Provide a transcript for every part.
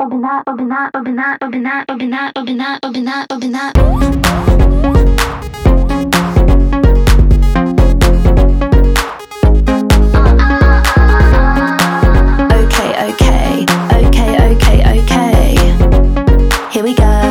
Here we go.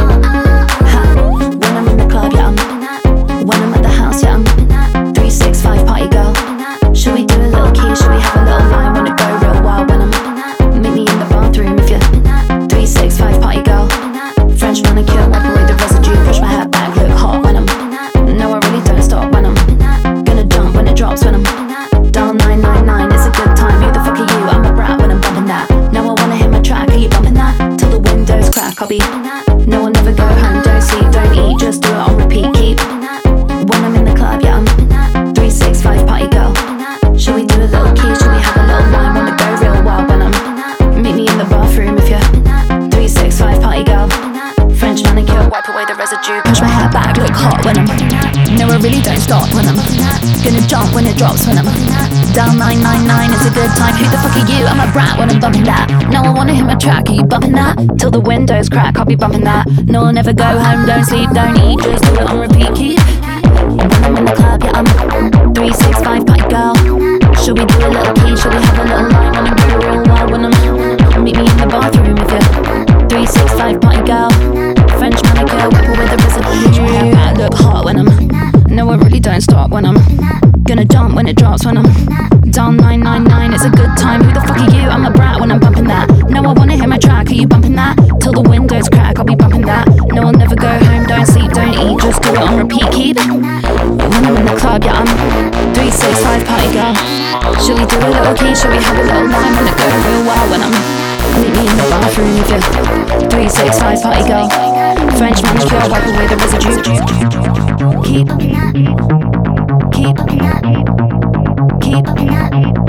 When I'm in the club, yeah, when I'm at the house, yeah, I'm 365 party girl. Should we do a little key? Should we have a little line? Wanna go real wild when I'm meet me in the bathroom if you're 365 party girl. French manicure, wipe away the residue, push my hair back, look hot when I'm. No, I really don't stop when I'm gonna jump when it drops when I'm dial 999. It's a good time. Who the fuck are you? I'm a brat when I'm bumping that. No, I wanna hit my track. Are you bumping that till the windows crack? I'll be. No, I'll never go home. Don't sleep, don't eat, just do it on repeat. Keep. When I'm in the club, yeah, I'm 365 party girl. Should we do a little key? Should we have a little wine? Wanna go real wild when I'm meet me in the bathroom if you're 365 party girl. French manicure, wipe away the residue, push my hair back, look hot when I'm. No, I really don't stop when I'm gonna jump when it drops when I'm dial 999. It's a good time. Who the fuck are you? I'm a brat when I'm bumping that. No, I wanna hit my track. Are you bumping that till the windows crack? I'll be bumping that. No, I'll never go home. Don't sleep, don't eat, just do it on repeat. Keep. When I'm in the club, yeah, I'm 365 party girl. Should we do a little key? Should we have a little line? Wanna go real wild when I'm meet me in the bathroom if you're 365 party girl. French manicure, wipe away the residue. My hair back, look hot when I'm. No, I really don't stop when I'm gonna jump when it drops when I'm dial 999. It's a good time. Who the fuck are you? I'm a brat when I'm bumping that. No, I wanna hit my track. Are you bumping that till the windows crack? I'll be bumping that. No, I'll never go home. Don't sleep, don't eat, just do it on repeat. Keep. When I'm in the club, yeah, I'm 365 party girl. Should we do a little key? Should we have a little line? Wanna go real wild when I'm meet me in the bathroom if you're 365 party girl. French manicure, wipe away the residue. Keep.